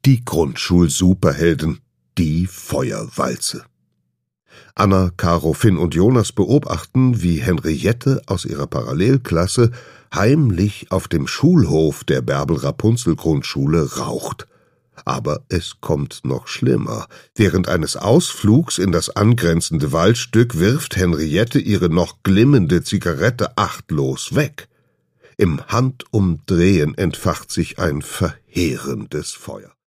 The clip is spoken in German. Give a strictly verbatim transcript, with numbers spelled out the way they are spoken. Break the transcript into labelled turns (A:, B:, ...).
A: Die Grundschul-Superhelden, die Feuerwalze. Anna, Caro, Finn und Jonas beobachten, wie Henriette aus ihrer Parallelklasse heimlich auf dem Schulhof der Bärbel-Rapunzel-Grundschule raucht. Aber es kommt noch schlimmer. Während eines Ausflugs in das angrenzende Waldstück wirft Henriette ihre noch glimmende Zigarette achtlos weg. Im Handumdrehen entfacht sich ein verheerendes Feuer.